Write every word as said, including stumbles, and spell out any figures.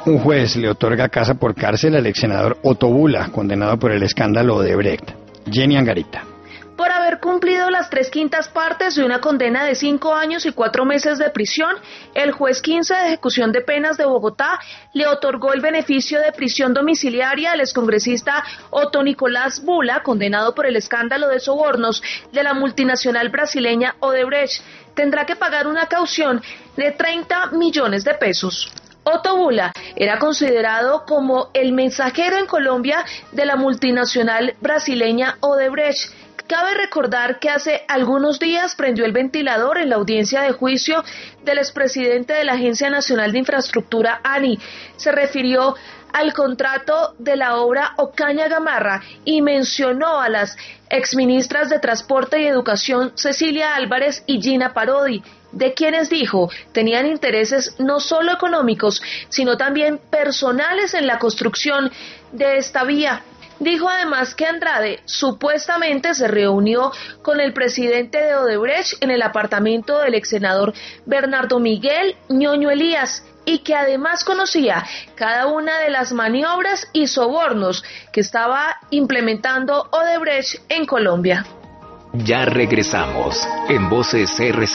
Un juez le otorga casa por cárcel al ex senador Otto Bula, condenado por el escándalo Odebrecht. Jenny Angarita. Por haber cumplido las tres quintas partes de una condena de cinco años y cuatro meses de prisión, el juez quince de ejecución de penas de Bogotá le otorgó el beneficio de prisión domiciliaria al excongresista Otto Nicolás Bula, condenado por el escándalo de sobornos de la multinacional brasileña Odebrecht. Tendrá que pagar una caución de treinta millones de pesos. Otto Bula era considerado como el mensajero en Colombia de la multinacional brasileña Odebrecht. Cabe recordar que hace algunos días prendió el ventilador en la audiencia de juicio del expresidente de la Agencia Nacional de Infraestructura, ANI. Se refirió al contrato de la obra Ocaña Gamarra y mencionó a las exministras de Transporte y Educación Cecilia Álvarez y Gina Parodi, de quienes dijo tenían intereses no solo económicos, sino también personales en la construcción de esta vía. Dijo además que Andrade supuestamente se reunió con el presidente de Odebrecht en el apartamento del ex senador Bernardo Miguel Ñoño Elías y que además conocía cada una de las maniobras y sobornos que estaba implementando Odebrecht en Colombia. Ya regresamos en Voces R